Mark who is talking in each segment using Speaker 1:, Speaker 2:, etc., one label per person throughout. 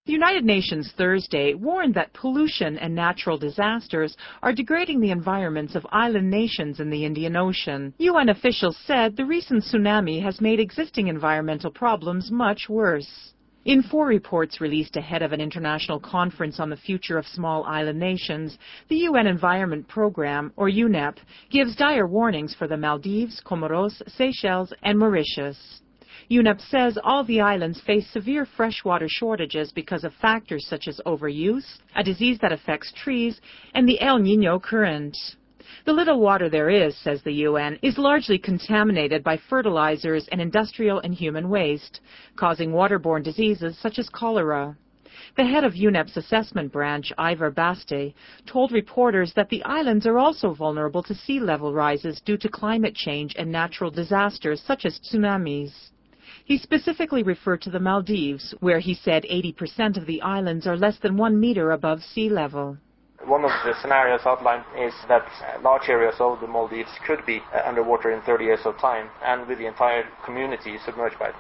Speaker 1: The United Nations Thursday warned that pollution and natural disasters are degrading the environments of island nations in the Indian Ocean. UN officials said the recent tsunami has made existing environmental problems much worse. In 4 reports released ahead of an international conference on the future of small island nations, the UN Environment Programme, or UNEP, gives dire warnings for the Maldives, Comoros, Seychelles, and Mauritius. UNEP says all the islands face severe freshwater shortages because of factors such as overuse, a disease that affects trees, and the El Niño current. The little water there is, says the UN, is largely contaminated by fertilizers and industrial and human waste, causing waterborne diseases such as cholera. The head of UNEP's assessment branch, Ivar Baste, told reporters that the islands are also vulnerable to sea level rises due to climate change and natural disasters such as tsunamis. He specifically referred to the Maldives, where he said 80% of the islands are less than 1 meter above sea level.
Speaker 2: One of the scenarios outlined is that large areas of the Maldives could be underwater in 30 years of time, and with the entire community submerged by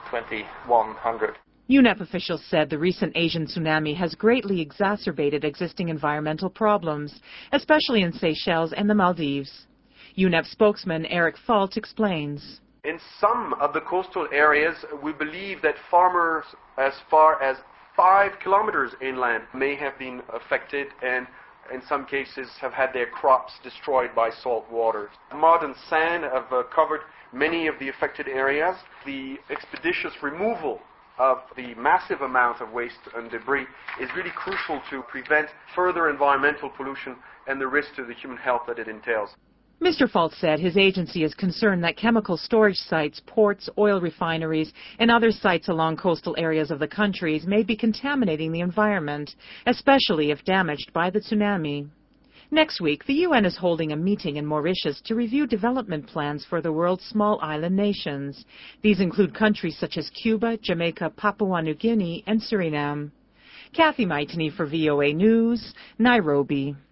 Speaker 2: 2100.
Speaker 1: UNEP officials said the recent Asian tsunami has greatly exacerbated existing environmental problems, especially in Seychelles and the Maldives. UNEP spokesman Eric Falt explains.
Speaker 3: In some of the coastal areas, we believe that farmers as far as 5 kilometers inland may have been affected and in some cases have had their crops destroyed by salt waters. Mud and sand have covered many of the affected areas. The expeditious removal of the massive amount of waste and debris is really crucial to prevent further environmental pollution and the risk to the human health that it entails.
Speaker 1: Mr. Falt said his agency is concerned that chemical storage sites, ports, oil refineries, and other sites along coastal areas of the countries may be contaminating the environment, especially if damaged by the tsunami. Next week, the UN is holding a meeting in Mauritius to review development plans for the world's small island nations. These include countries such as Cuba, Jamaica, Papua New Guinea, and Suriname. Kathy Maitani for VOA News, Nairobi.